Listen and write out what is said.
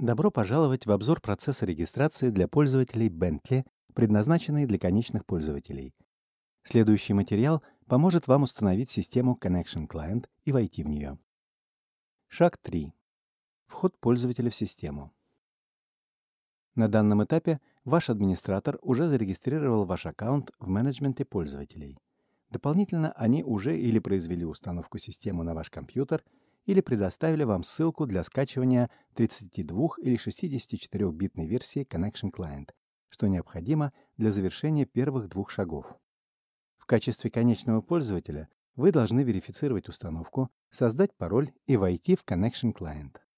Добро пожаловать в обзор процесса регистрации для пользователей Bentley, предназначенный для конечных пользователей. Следующий материал поможет вам установить систему Connection Client и войти в нее. Шаг 3. Вход пользователя в систему. На данном этапе ваш администратор уже зарегистрировал ваш аккаунт в менеджменте пользователей. Дополнительно они уже или произвели установку системы на ваш компьютер, или предоставили вам ссылку для скачивания 32 или 64-битной версии Connection Client, что необходимо для завершения первых двух шагов. В качестве конечного пользователя вы должны верифицировать установку, создать пароль и войти в Connection Client.